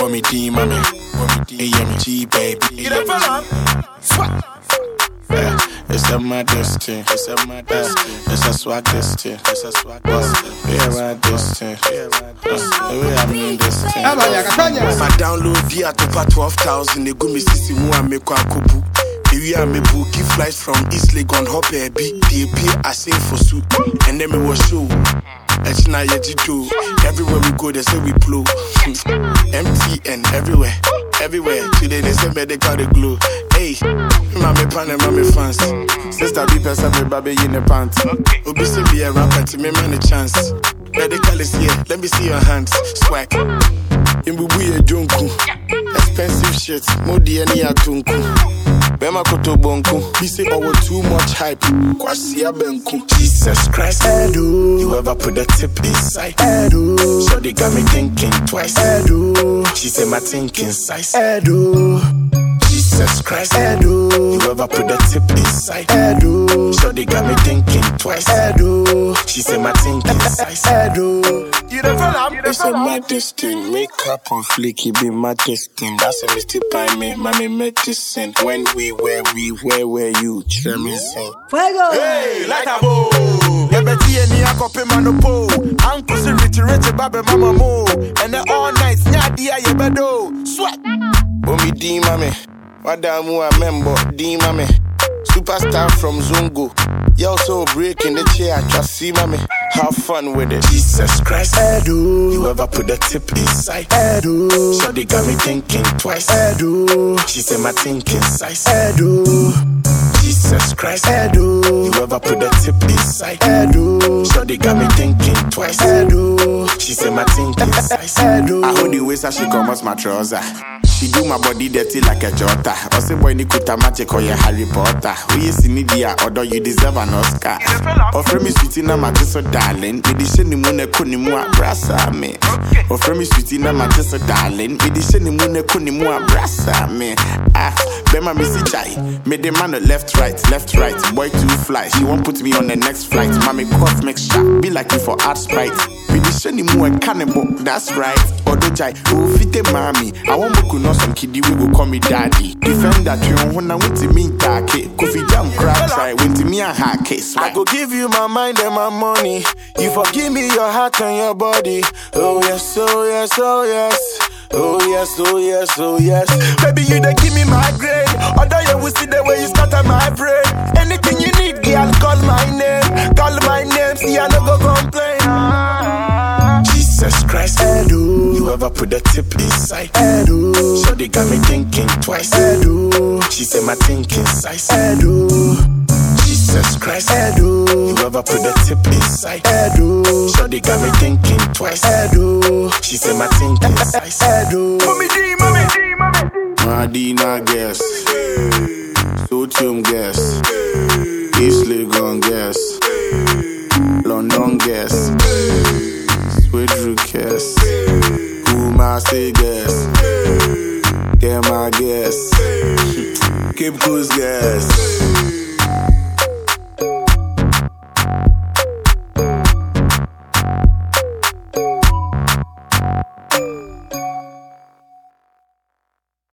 call me D, mommy. AMG, baby. You don't follow? Swat. It's a mad destiny. It's a mad destiny. It's a swag destiny. It's a swag destiny. Yeah, mad destiny. The way I mean destiny. My download via to 12,000. They go me sisi mu and make a kubu. We are me bookie flights from East Lagos on hop baby. They pay I sing for suit. And then me was show. It's not yet do. Everywhere we go, they say we blow. MTN everywhere. Everywhere. Today they say they call the glue. Hey, mommy pan and mommy fans. Sister be person me baby in the pants. Obi say be a rapper to me man a chance. Medical is here, let me see your hands. Swag. Imbubu jonku. Expensive shit. Modi any atunku. Bema koto bonku. Be say oh too much hype. Kwasi abenku. Jesus Christ. Edo. You ever put the tip inside? Edo. So they got me thinking twice. Edo. She said my thinking size. Edo. Jesus Christ. Edo. You ever put the tip inside? Edo. So they got me thinking twice. Edo. She said my thinking size. Edo. You don't follow? It's a medicine. Makeup on flicky be my destiny. That's a mistake by me, mommy medicine. When we were you? Tremison. Fuego! Hey, like a bow. Yabeti and Yakope Manopo. Uncle Rich Rich Babe Mama Mo. And then all night, Nadia Yabedo. Sweat. Bomi D, mommy. Wadamu a member, D, mommy. Superstar from Zungo. You also breaking the chair, just see, mommy. Have fun with it. Jesus Christ. Edo. You ever put the tip inside? Edo. So they got me thinking twice. Edo. She said my thinking size. Edo. Jesus Christ. Edo. You ever put the tip inside? Edo. So they got me thinking twice. Edo. She said my thinking size. Edo. I hold the waist as she comes my trouser. She do my body dirty like a jota. I say boy Nikuta magic or your Harry Potter. We is in India, although you deserve an Oscar. Offer me sweetie na my so darling. Me di sheni mune kuni mu abrasa me. Offer me sweetie na my so darling. Me di sheni mune kuni mu abrasa me. Bema me si chai. Me the man left right. Boy too fly. She won't put me on the next flight. Mommy cough make sharp. Be like you for art sprite. Me di sheni mu a cannibal. That's right. Odo jai. Oh fite mami. I want boku no some kiddie we go call me daddy. Defend that you when I went to me take. Kofi jam crab try. Went to me a hack case. I go give you my mind and my money. You forgive me your heart and your body. Oh yes, oh yes, oh yes. Oh yes, oh yes, oh yes. Baby, you dey give me my grade. Although you will see the way you scatter my brain. Anything you need, girl, call my name. Call my name, see I no go complain. Jesus Christ. Edo. You ever put the tip inside? Edo. So they got me thinking twice. Edo. She said my thinking size. Edo. Jesus Christ. Edo. You ever put the tip inside? Edo. So they got me thinking twice. Edo. She said my thinking size. Edo. Mommy D. Madina guess. Sotium guess. East Legon guess. London guess. Swedru guess. Kumasi guess. Get my guess. Cape Coast guess.